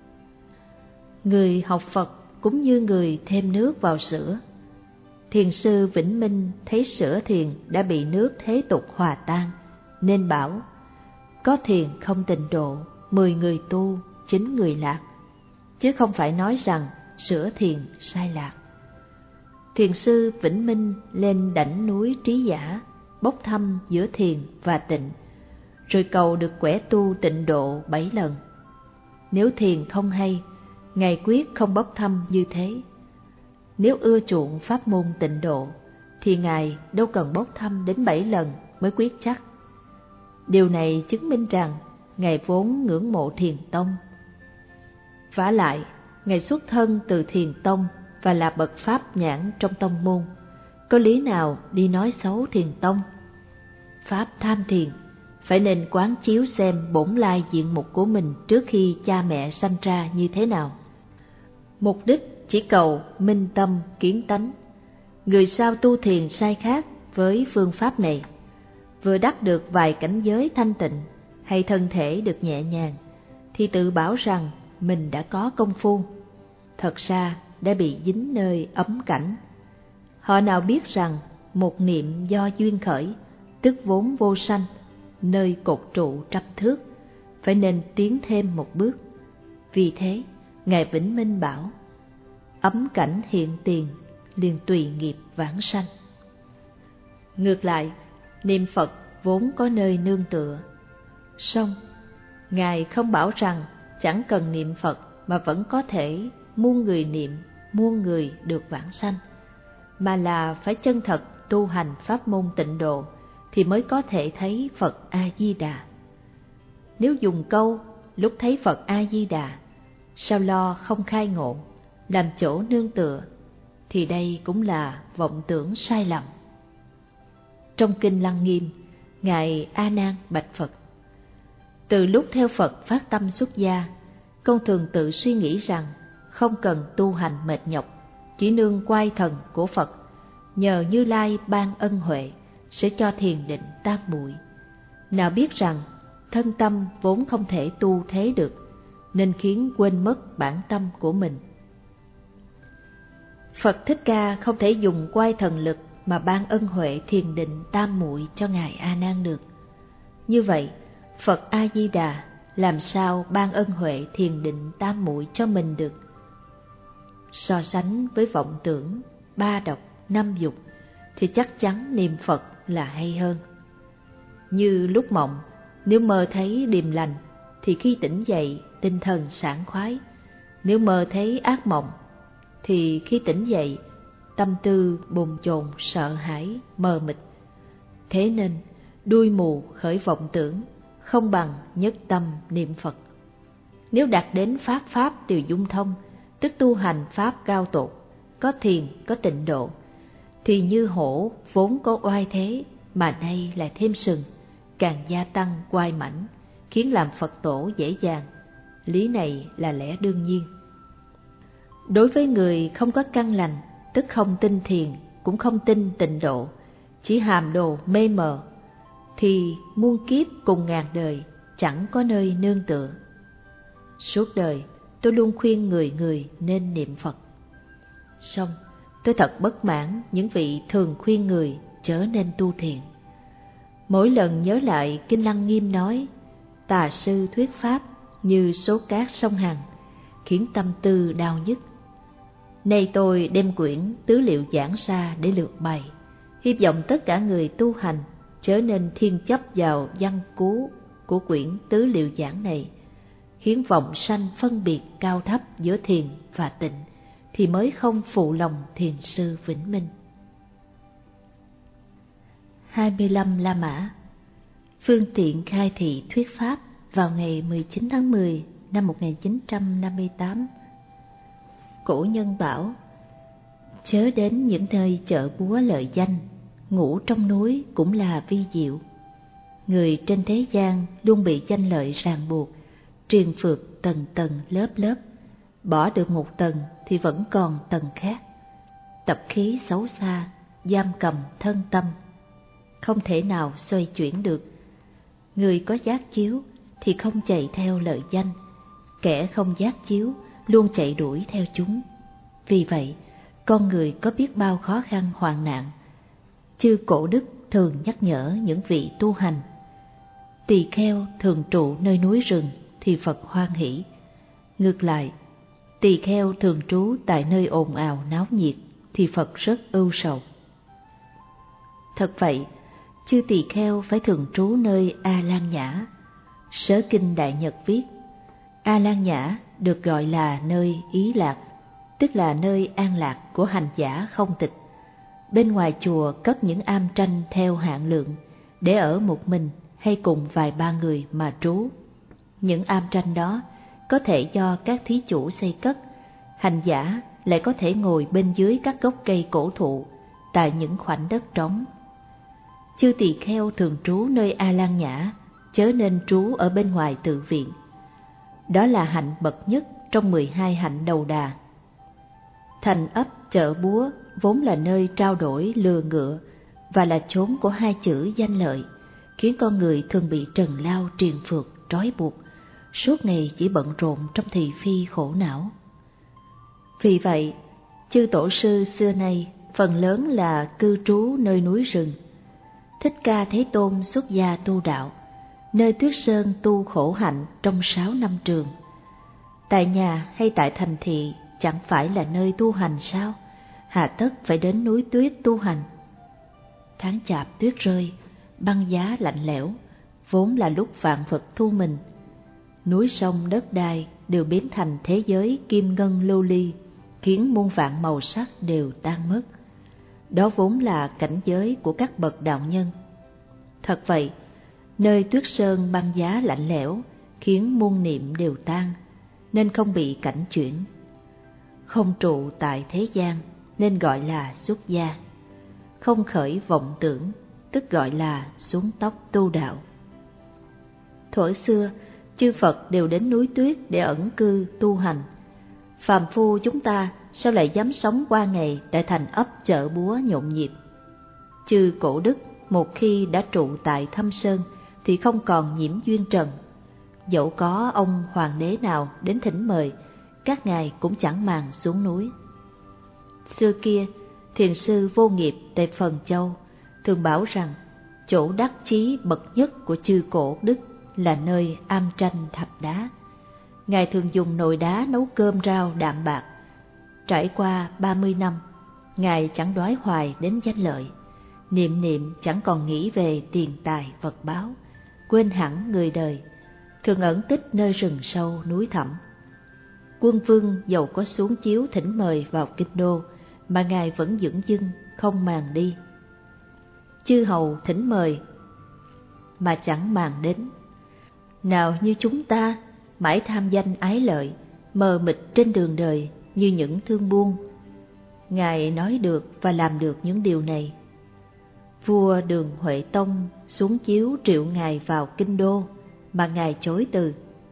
Người học Phật cũng như người thêm nước vào sữa. Thiền sư Vĩnh Minh thấy sữa thiền đã bị nước thế tục hòa tan, nên bảo: có thiền không tịnh độ, mười người tu, chín người lạc, chứ không phải nói rằng sữa thiền sai lạc. Thiền sư Vĩnh Minh lên đảnh núi Trí Giả, bốc thăm giữa thiền và tịnh, rồi cầu được quẻ tu tịnh độ bảy lần. Nếu thiền không hay, Ngài quyết không bốc thăm như thế. Nếu ưa chuộng pháp môn tịnh độ, thì Ngài đâu cần bốc thăm đến bảy lần mới quyết chắc. Điều này chứng minh rằng Ngài vốn ngưỡng mộ thiền tông. Vả lại, Ngài xuất thân từ thiền tông và là bậc pháp nhãn trong tông môn, có lý nào đi nói xấu thiền tông? Pháp tham thiền phải nên quán chiếu xem bổn lai diện mục của mình trước khi cha mẹ sanh ra như thế nào. Mục đích chỉ cầu minh tâm kiến tánh. Người sao tu thiền sai khác với phương pháp này, vừa đắc được vài cảnh giới thanh tịnh hay thân thể được nhẹ nhàng, thì tự bảo rằng mình đã có công phu, thật ra đã bị dính nơi ấm cảnh. Họ nào biết rằng một niệm do duyên khởi, tức vốn vô sanh, nơi cột trụ trăm thước, phải nên tiến thêm một bước. Vì thế, Ngài Vĩnh Minh bảo: ấm cảnh hiện tiền, liền tùy nghiệp vãng sanh. Ngược lại, niệm Phật vốn có nơi nương tựa. Song, Ngài không bảo rằng chẳng cần niệm Phật mà vẫn có thể muôn người niệm, muôn người được vãng sanh, mà là phải chân thật tu hành pháp môn tịnh độ thì mới có thể thấy Phật A-di-đà. Nếu dùng câu lúc thấy Phật A-di-đà, sao lo không khai ngộ, làm chỗ nương tựa, thì đây cũng là vọng tưởng sai lầm. Trong Kinh Lăng Nghiêm, Ngài A Nan bạch Phật: từ lúc theo Phật phát tâm xuất gia, con thường tự suy nghĩ rằng không cần tu hành mệt nhọc, chỉ nương quay thần của Phật, nhờ Như Lai ban ân huệ sẽ cho thiền định tam muội. Nào biết rằng thân tâm vốn không thể tu thế được, nên khiến quên mất bản tâm của mình. Phật Thích Ca không thể dùng quay thần lực mà ban ân huệ thiền định tam muội cho Ngài A Nan được. Như vậy, Phật A Di Đà làm sao ban ân huệ thiền định tam muội cho mình được? So sánh với vọng tưởng, ba độc, năm dục thì chắc chắn niệm Phật là hay hơn. Như lúc mộng, nếu mơ thấy điềm lành thì khi tỉnh dậy tinh thần sảng khoái. Nếu mơ thấy ác mộng thì khi tỉnh dậy tâm tư bồn chồn sợ hãi mờ mịt. Thế nên đuôi mù khởi vọng tưởng, không bằng nhất tâm niệm Phật. Nếu đạt đến pháp pháp đều dung thông, tức tu hành pháp cao tột, có thiền có tịnh độ, thì như hổ vốn có oai thế mà nay lại thêm sừng, càng gia tăng oai mãnh, khiến làm Phật tổ dễ dàng. lý này là lẽ đương nhiên. Đối với người không có căn lành, tức không tin thiền, cũng không tin tịnh độ, chỉ hàm đồ mê mờ, thì muôn kiếp cùng ngàn đời chẳng có nơi nương tựa. Suốt đời tôi luôn khuyên người người nên niệm Phật. Song tôi thật bất mãn những vị thường khuyên người chớ nên tu thiền. Mỗi lần nhớ lại Kinh Lăng Nghiêm nói, tà sư thuyết pháp như số cát sông Hằng, khiến tâm tư đau nhức. Nay tôi đem quyển Tứ Liệu Giảng ra để lược bày, hy vọng tất cả người tu hành chớ nên thiên chấp vào văn cú của quyển Tứ Liệu Giảng này, khiến vọng sanh phân biệt cao thấp giữa thiền và tịnh, thì mới không phụ lòng thiền sư Vĩnh Minh. hai mươi lăm La Mã. Phương tiện khai thị thuyết pháp vào ngày mười chín tháng mười năm một nghìn chín trăm năm mươi tám. Cổ nhân bảo, chớ đến những nơi chợ búa lợi danh, ngủ trong núi cũng là vi diệu. Người trên thế gian luôn bị danh lợi ràng buộc, triền phược tầng tầng lớp lớp, bỏ được một tầng thì vẫn còn tầng khác. Tập khí xấu xa, giam cầm thân tâm, không thể nào xoay chuyển được. Người có giác chiếu thì không chạy theo lợi danh, kẻ không giác chiếu luôn chạy đuổi theo chúng. Vì vậy, con người có biết bao khó khăn hoạn nạn. Chư Cổ Đức thường nhắc nhở những vị tu hành, tỳ kheo thường trụ nơi núi rừng thì Phật hoan hỷ. Ngược lại, tỳ kheo thường trú tại nơi ồn ào náo nhiệt thì Phật rất ưu sầu. Thật vậy, chư tỳ kheo phải thường trú nơi A Lan Nhã. Sớ Kinh Đại Nhật viết, A Lan Nhã được gọi là nơi ý lạc, tức là nơi an lạc của hành giả không tịch. Bên ngoài chùa cất những am tranh theo hạn lượng, để ở một mình hay cùng vài ba người mà trú. Những am tranh đó có thể do các thí chủ xây cất, hành giả lại có thể ngồi bên dưới các gốc cây cổ thụ, tại những khoảnh đất trống. Chư tỳ kheo thường trú nơi A Lan Nhã, chớ nên trú ở bên ngoài tự viện. Đó là hạnh bậc nhất trong mười hai hạnh đầu đà. Thành ấp chợ búa vốn là nơi trao đổi lừa ngựa và là chốn của hai chữ danh lợi, khiến con người thường bị trần lao triền phược trói buộc, suốt ngày chỉ bận rộn trong thị phi khổ não. Vì vậy, chư tổ sư xưa nay phần lớn là cư trú nơi núi rừng. Thích Ca Thế Tôn xuất gia tu đạo, nơi Tuyết Sơn tu khổ hạnh trong sáu năm trường. Tại nhà hay tại thành thị chẳng phải là nơi tu hành sao? Hà tất phải đến núi tuyết tu hành. Tháng chạp tuyết rơi, băng giá lạnh lẽo, vốn là lúc vạn vật thu mình. Núi sông đất đai đều biến thành thế giới kim ngân lưu ly, khiến muôn vạn màu sắc đều tan mất. Đó vốn là cảnh giới của các bậc đạo nhân. Thật vậy, nơi tuyết sơn băng giá lạnh lẽo khiến muôn niệm đều tan, nên không bị cảnh chuyển. Không trụ tại thế gian nên gọi là xuất gia. Không khởi vọng tưởng tức gọi là xuống tóc tu đạo. Thuở xưa, chư Phật đều đến núi tuyết để ẩn cư tu hành. Phàm phu chúng ta sao lại dám sống qua ngày tại thành ấp chợ búa nhộn nhịp? Chư Cổ Đức một khi đã trụ tại Thâm Sơn thì không còn nhiễm duyên trần. Dẫu có ông hoàng đế nào đến thỉnh mời, các ngài cũng chẳng màng xuống núi. Xưa kia, thiền sư Vô Nghiệp tại Phần Châu thường bảo rằng chỗ đắc chí bậc nhất của chư Cổ Đức là nơi am tranh thạch đá. Ngài thường dùng nồi đá nấu cơm rau đạm bạc. Trải qua ba mươi năm, Ngài chẳng đói hoài đến danh lợi, niệm niệm chẳng còn nghĩ về tiền tài vật báo, quên hẳn người đời, thường ẩn tích nơi rừng sâu núi thẳm. Quân vương dầu có xuống chiếu thỉnh mời vào kinh đô, mà Ngài vẫn dửng dưng không màng đi. Chư hầu thỉnh mời mà chẳng màng đến. Nào như chúng ta mãi tham danh ái lợi, mờ mịt trên đường đời như những thương buôn. Ngài nói được và làm được những điều này. Vua Đường Huệ Tông xuống chiếu triệu Ngài vào kinh đô, mà Ngài chối từ,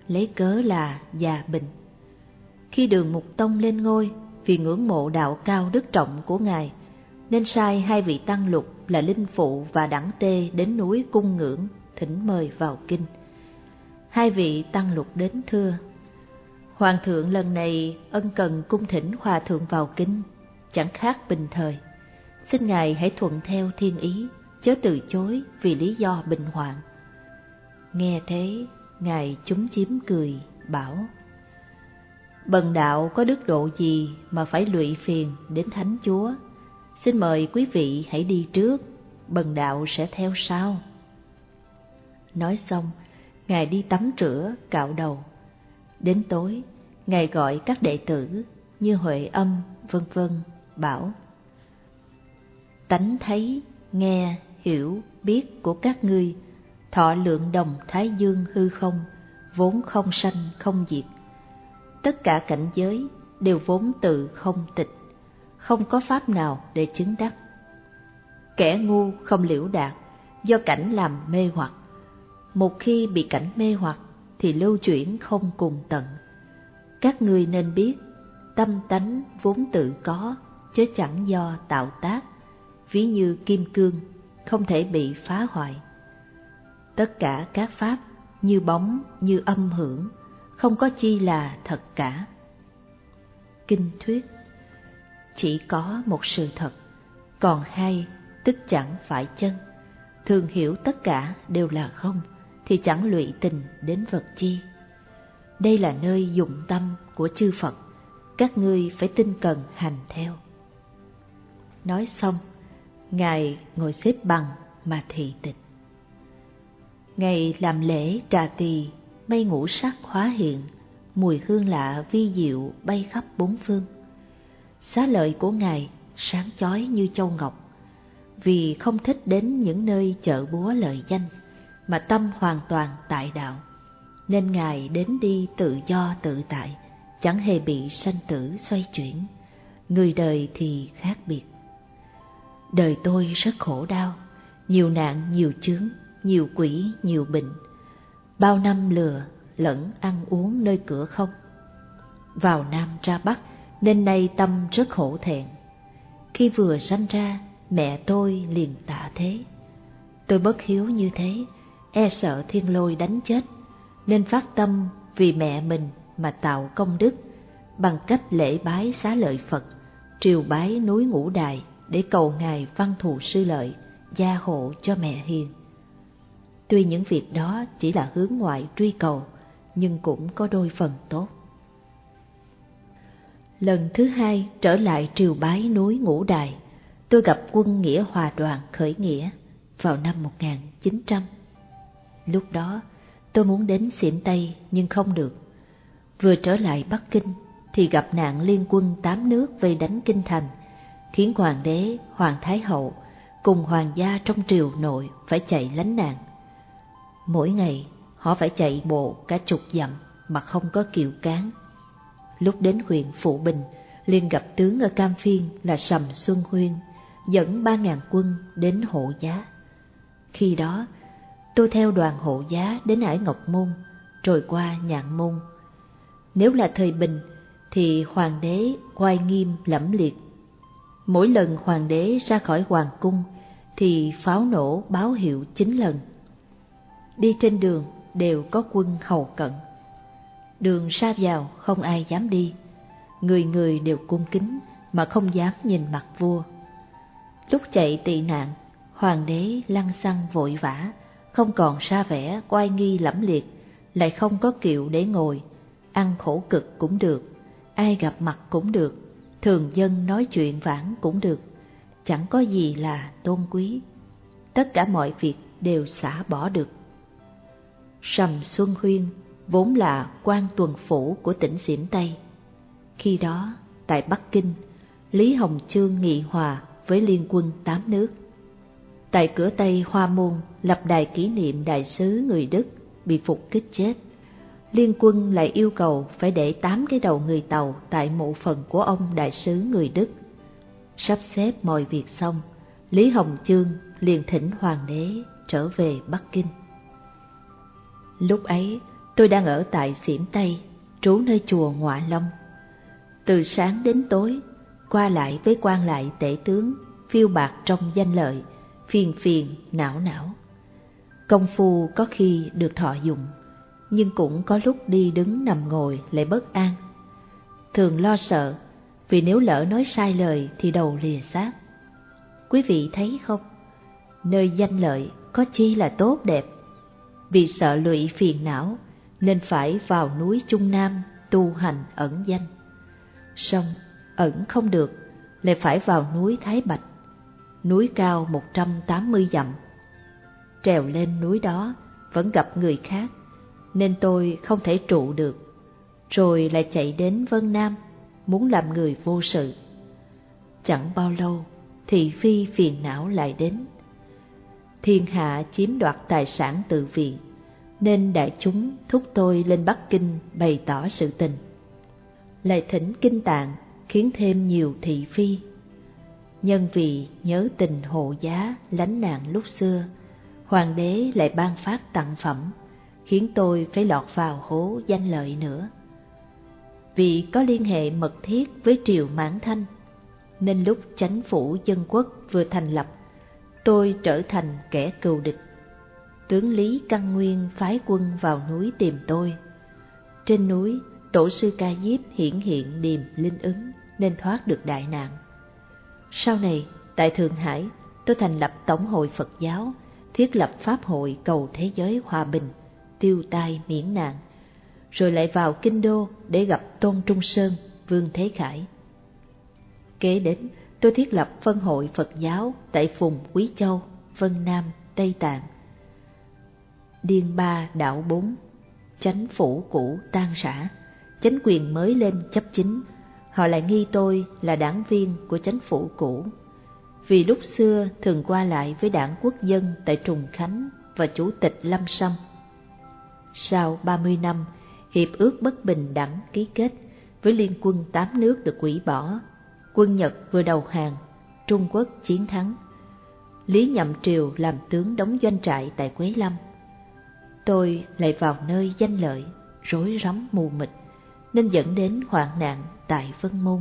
lấy cớ là già bệnh. Khi Đường Mục Tông lên ngôi, vì ngưỡng mộ đạo cao đức trọng của ngài, nên sai hai vị tăng lục là Linh Phụ và Đẳng Tê đến núi cung ngưỡng, thỉnh mời vào kinh. Hai vị tăng lục đến thưa: Hoàng thượng lần này ân cần cung thỉnh hòa thượng vào kinh, chẳng khác bình thời. Xin ngài hãy thuận theo thiên ý, chớ từ chối vì lý do bệnh hoạn. Nghe thế, ngài chúm chím cười, bảo: Bần đạo có đức độ gì mà phải lụy phiền đến thánh chúa? Xin mời quý vị hãy đi trước, bần đạo sẽ theo sau. Nói xong, ngài đi tắm rửa, cạo đầu. Đến tối, ngài gọi các đệ tử như Huệ Âm, vân vân, bảo: Tánh thấy, nghe, hiểu, biết của các ngươi, thọ lượng đồng thái dương hư không, vốn không sanh không diệt. Tất cả cảnh giới đều vốn tự không tịch, không có pháp nào để chứng đắc. Kẻ ngu không liễu đạt, do cảnh làm mê hoặc. Một khi bị cảnh mê hoặc thì lưu chuyển không cùng tận. Các ngươi nên biết, tâm tánh vốn tự có, chứ chẳng do tạo tác, ví như kim cương, không thể bị phá hoại. Tất cả các pháp như bóng, như âm hưởng, không có chi là thật cả. Kinh thuyết: Chỉ có một sự thật, còn hai tức chẳng phải chân. Thường hiểu tất cả đều là không, thì chẳng lụy tình đến vật chi. Đây là nơi dụng tâm của chư Phật, các ngươi phải tinh cần hành theo. Nói xong, ngài ngồi xếp bằng mà thị tịch. Ngày làm lễ trà tỳ, mây ngũ sắc hóa hiện, mùi hương lạ vi diệu bay khắp bốn phương. Xá lợi của ngài sáng chói như châu ngọc, vì không thích đến những nơi chợ búa lợi danh, mà tâm hoàn toàn tại đạo, nên ngài đến đi tự do tự tại, chẳng hề bị sanh tử xoay chuyển. Người đời thì khác biệt. Đời tôi rất khổ đau, nhiều nạn nhiều chướng, nhiều quỷ nhiều bệnh. Bao năm lừa lẫn ăn uống nơi cửa không, vào Nam ra Bắc nên nay tâm rất hổ thẹn. Khi vừa sanh ra, mẹ tôi liền tạ thế. Tôi bất hiếu như thế, e sợ thiên lôi đánh chết, nên phát tâm vì mẹ mình mà tạo công đức, bằng cách lễ bái xá lợi Phật, triều bái núi Ngũ Đài để cầu ngài văn thù sư lợi, gia hộ cho mẹ hiền. Tuy những việc đó chỉ là hướng ngoại truy cầu, nhưng cũng có đôi phần tốt. Lần thứ hai trở lại triều bái núi Ngũ Đài, tôi gặp quân Nghĩa Hòa Đoàn khởi nghĩa vào năm một nghìn chín trăm. Lúc đó tôi muốn đến Xiển Tây nhưng không được. Vừa trở lại Bắc Kinh thì gặp nạn liên quân tám nước vây đánh kinh thành, khiến hoàng đế, hoàng thái hậu cùng hoàng gia trong triều nội phải chạy lánh nạn. Mỗi ngày họ phải chạy bộ cả chục dặm mà không có kiệu cán. Lúc đến huyện Phụ Bình, liền gặp tướng ở Cam Phiên là Sầm Xuân Huyên, dẫn ba ngàn quân đến hộ giá. Khi đó, tôi theo đoàn hộ giá đến Ải Ngọc Môn, rồi qua Nhạn Môn. Nếu là thời bình, thì hoàng đế oai nghiêm lẫm liệt. Mỗi lần hoàng đế ra khỏi hoàng cung, thì pháo nổ báo hiệu chín lần. Đi trên đường đều có quân hầu cận. Đường ra vào không ai dám đi, người người đều cung kính mà không dám nhìn mặt vua. Lúc chạy tị nạn, hoàng đế lăng xăng vội vã, không còn ra vẻ oai nghi lẫm liệt, lại không có kiệu để ngồi, ăn khổ cực cũng được, ai gặp mặt cũng được, thường dân nói chuyện vãn cũng được, chẳng có gì là tôn quý. Tất cả mọi việc đều xả bỏ được. Sầm Xuân Huyên vốn là quan tuần phủ của tỉnh Xiển Tây. Khi đó, tại Bắc Kinh, Lý Hồng Chương nghị hòa với liên quân tám nước. Tại cửa Tây Hoa Môn lập đài kỷ niệm đại sứ người Đức bị phục kích chết. Liên quân lại yêu cầu phải để tám cái đầu người Tàu tại mộ phần của ông đại sứ người Đức. Sắp xếp mọi việc xong, Lý Hồng Chương liền thỉnh hoàng đế trở về Bắc Kinh. Lúc ấy, tôi đang ở tại Xiển Tây, trú nơi chùa Ngoại Long. Từ sáng đến tối, qua lại với quan lại tể tướng, phiêu bạt trong danh lợi, phiền phiền, não não. Công phu có khi được thọ dụng, nhưng cũng có lúc đi đứng nằm ngồi lại bất an. Thường lo sợ, vì nếu lỡ nói sai lời thì đầu lìa xác. Quý vị thấy không, nơi danh lợi có chi là tốt đẹp. Vì sợ lụy phiền não nên phải vào núi Trung Nam tu hành ẩn danh. Song ẩn không được, lại phải vào núi Thái Bạch, núi cao một trăm tám mươi dặm. Trèo lên núi đó vẫn gặp người khác, nên tôi không thể trụ được, rồi lại chạy đến Vân Nam, muốn làm người vô sự. Chẳng bao lâu, thị phi phiền não lại đến. Thiên hạ chiếm đoạt tài sản tự viện, nên đại chúng thúc tôi lên Bắc Kinh bày tỏ sự tình. Lại thỉnh Kinh Tạng khiến thêm nhiều thị phi. Nhân vì nhớ tình hộ giá lánh nạn lúc xưa, hoàng đế lại ban phát tặng phẩm, khiến tôi phải lọt vào hố danh lợi nữa. Vì có liên hệ mật thiết với triều Mãn Thanh, nên lúc chánh phủ dân quốc vừa thành lập, tôi trở thành kẻ cừu địch. Tướng Lý Căn Nguyên phái quân vào núi tìm tôi. Trên núi, tổ sư Ca Diếp hiển hiện điềm linh ứng, nên thoát được đại nạn. Sau này, tại Thượng Hải, tôi thành lập Tổng hội Phật giáo, thiết lập pháp hội cầu thế giới hòa bình, tiêu tai miễn nạn, rồi lại vào Kinh Đô để gặp Tôn Trung Sơn, Vương Thế Khải. Kế đến, tôi thiết lập phân hội Phật giáo tại vùng Quý Châu, Vân Nam, Tây Tạng. Điên Ba đảo bốn, chánh phủ cũ tan rã, chánh quyền mới lên chấp chính. Họ lại nghi tôi là đảng viên của chánh phủ cũ, vì lúc xưa thường qua lại với đảng Quốc dân tại Trùng Khánh và chủ tịch Lâm Sâm. Sau ba mươi năm, hiệp ước bất bình đẳng ký kết với liên quân tám nước được hủy bỏ. Quân Nhật vừa đầu hàng, Trung Quốc chiến thắng. Lý Nhậm Triều làm tướng đóng doanh trại tại Quế Lâm. Tôi lại vào nơi danh lợi, rối rắm mù mịt, nên dẫn đến hoạn nạn tại Vân Môn.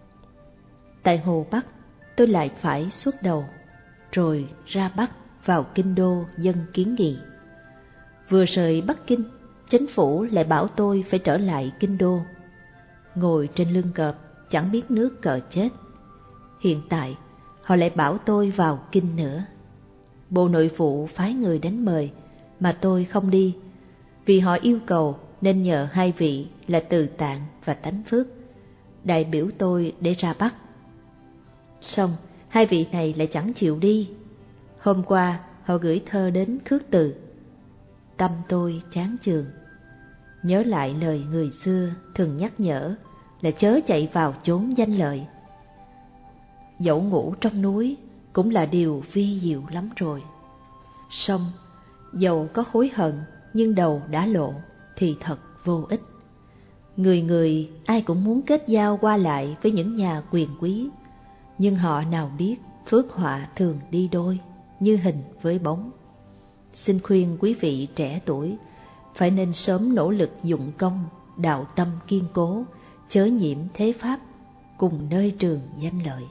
Tại Hồ Bắc, tôi lại phải xuất đầu, rồi ra Bắc vào Kinh Đô dân kiến nghị. Vừa rời Bắc Kinh, chính phủ lại bảo tôi phải trở lại Kinh Đô. Ngồi trên lưng cọp, chẳng biết nước cờ chết. Hiện tại, họ lại bảo tôi vào Kinh nữa. Bộ Nội vụ phái người đến mời, mà tôi không đi, vì họ yêu cầu nên nhờ hai vị là Từ Tạng và Tánh Phước đại biểu tôi để ra Bắc. Xong, hai vị này lại chẳng chịu đi. Hôm qua, họ gửi thơ đến Khước Từ. Tâm tôi chán chường, nhớ lại lời người xưa thường nhắc nhở là chớ chạy vào chốn danh lợi. Dẫu ngủ trong núi cũng là điều vi diệu lắm rồi. Xong, dầu có hối hận nhưng đầu đã lộ thì thật vô ích. Người người ai cũng muốn kết giao qua lại với những nhà quyền quý, nhưng họ nào biết phước họa thường đi đôi, như hình với bóng. Xin khuyên quý vị trẻ tuổi phải nên sớm nỗ lực dụng công, đạo tâm kiên cố, chớ nhiễm thế pháp, cùng nơi trường danh lợi.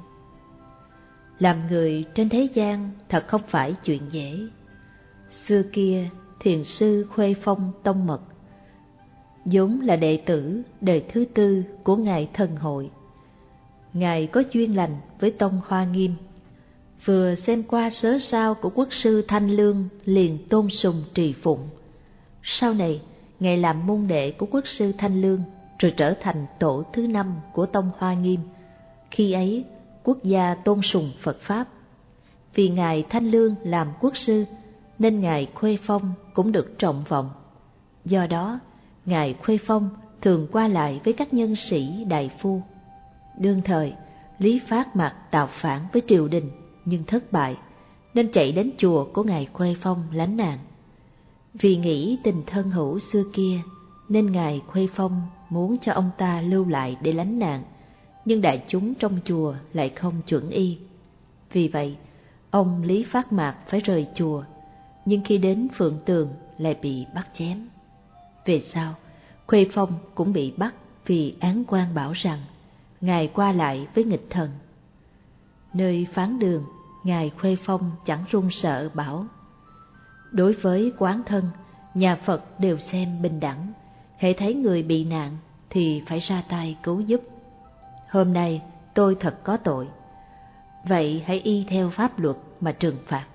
Làm người trên thế gian thật không phải chuyện dễ. Xưa kia, thiền sư Khuê Phong Tông Mật vốn là đệ tử đời thứ tư của Ngài Thần Hội. Ngài có duyên lành với Tông Hoa Nghiêm, vừa xem qua sớ sao của quốc sư Thanh Lương liền tôn sùng trì phụng. Sau này, Ngài làm môn đệ của quốc sư Thanh Lương, rồi trở thành tổ thứ năm của Tông Hoa Nghiêm. Khi ấy, quốc gia tôn sùng Phật Pháp. Vì Ngài Thanh Lương làm quốc sư, nên Ngài Khuê Phong cũng được trọng vọng. Do đó, Ngài Khuê Phong thường qua lại với các nhân sĩ đại phu. Đương thời, Lý Phát Mạc tạo phản với triều đình nhưng thất bại, nên chạy đến chùa của Ngài Khuê Phong lánh nạn. Vì nghĩ tình thân hữu xưa kia, nên Ngài Khuê Phong muốn cho ông ta lưu lại để lánh nạn, nhưng đại chúng trong chùa lại không chuẩn y. Vì vậy, ông Lý Phát Mạc phải rời chùa, nhưng khi đến Phượng Tường lại bị bắt chém. Về sau, Khuê Phong cũng bị bắt vì án quan bảo rằng Ngài qua lại với nghịch thần. Nơi phán đường, Ngài Khuê Phong chẳng run sợ bảo: đối với quán thân, nhà Phật đều xem bình đẳng, hễ thấy người bị nạn thì phải ra tay cứu giúp. Hôm nay tôi thật có tội, vậy hãy y theo pháp luật mà trừng phạt.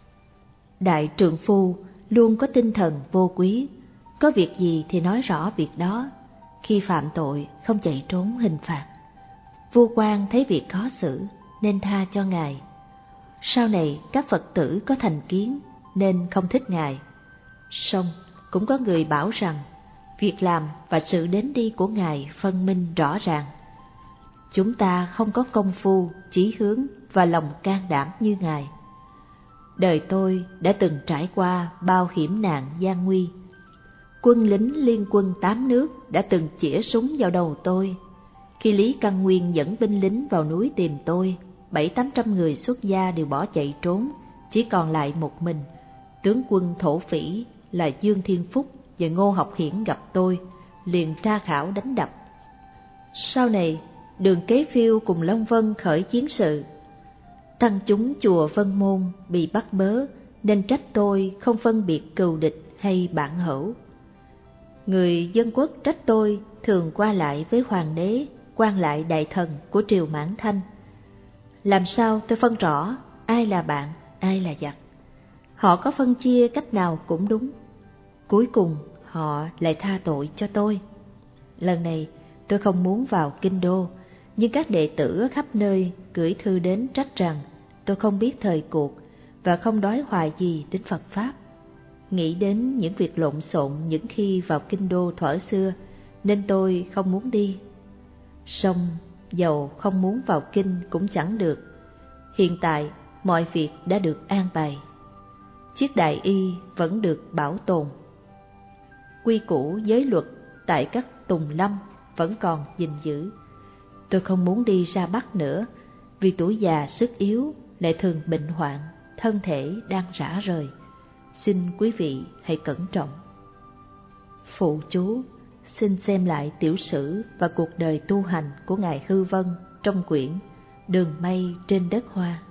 Đại trượng phu luôn có tinh thần vô quý, có việc gì thì nói rõ việc đó, khi phạm tội không chạy trốn hình phạt. Vua quan thấy việc khó xử nên tha cho Ngài. Sau này các Phật tử có thành kiến nên không thích Ngài. Song cũng có người bảo rằng việc làm và sự đến đi của Ngài phân minh rõ ràng. Chúng ta không có công phu, chí hướng và lòng can đảm như Ngài. Đời tôi đã từng trải qua bao hiểm nạn gian nguy. Quân lính liên quân tám nước đã từng chĩa súng vào đầu tôi. Khi Lý Căn Nguyên dẫn binh lính vào núi tìm tôi, bảy tám trăm người xuất gia đều bỏ chạy trốn, chỉ còn lại một mình. Tướng quân thổ phỉ là Dương Thiên Phúc và Ngô Học Hiển gặp tôi, liền tra khảo đánh đập. Sau này, Đường Kế Phiêu cùng Long Vân khởi chiến sự. Tăng chúng chùa Vân Môn bị bắt bớ nên trách tôi không phân biệt cừu địch hay bạn hữu. Người dân quốc trách tôi thường qua lại với hoàng đế, quan lại đại thần của triều Mãn Thanh. Làm sao tôi phân rõ ai là bạn, ai là giặc? Họ có phân chia cách nào cũng đúng. Cuối cùng họ lại tha tội cho tôi. Lần này tôi không muốn vào kinh đô, nhưng các đệ tử ở khắp nơi gửi thư đến trách rằng tôi không biết thời cuộc và không đói hoài gì đến Phật Pháp. Nghĩ đến những việc lộn xộn những khi vào kinh đô thuở xưa nên tôi không muốn đi. Song dầu không muốn vào kinh cũng chẳng được. Hiện tại mọi việc đã được an bài. Chiếc đại y vẫn được bảo tồn. Quy củ giới luật tại các tùng lâm vẫn còn gìn giữ. Tôi không muốn đi ra Bắc nữa, vì tuổi già sức yếu lại thường bệnh hoạn, thân thể đang rã rời. Xin quý vị hãy cẩn trọng. Phụ chú, xin xem lại tiểu sử và cuộc đời tu hành của Ngài Hư Vân trong quyển Đường Mây trên đất Hoa.